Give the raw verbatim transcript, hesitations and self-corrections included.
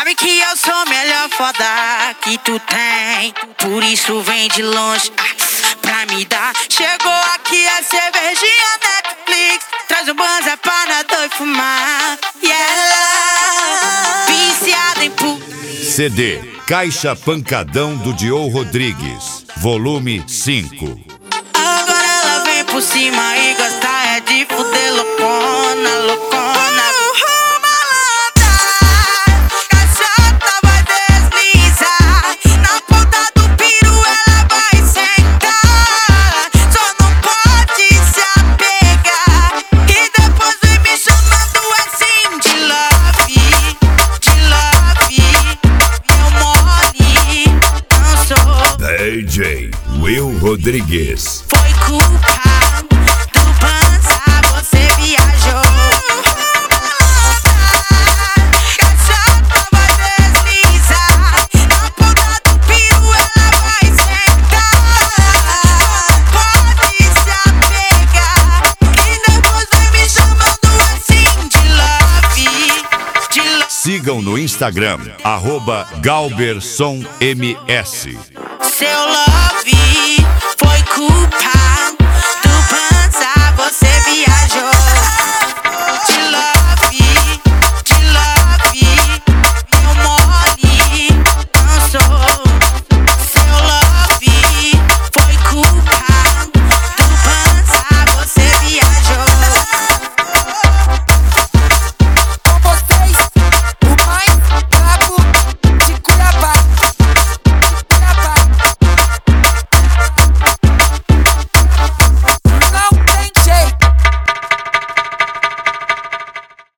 Sabe que eu sou melhor foda que tu tem, por isso vem de longe ah, pra me dar. Chegou aqui a cervejinha Netflix, traz um banza pra nós dois fumar. Yeah, viciada em pu... C D Caixa Pancadão do Dio Rodrigues, volume cinco. Agora ela vem por cima e gosta é de fuder loucona, loucona. D J Will Rodrigues. Foi culpa do Banza, você viajou. Caçota vai deslizar, na ponta do peru ela vai sentar. Pode se apegar, e depois vem me chamando assim de love, de love. Sigam no Instagram, arroba GalbersonMS. Seu love foi culpa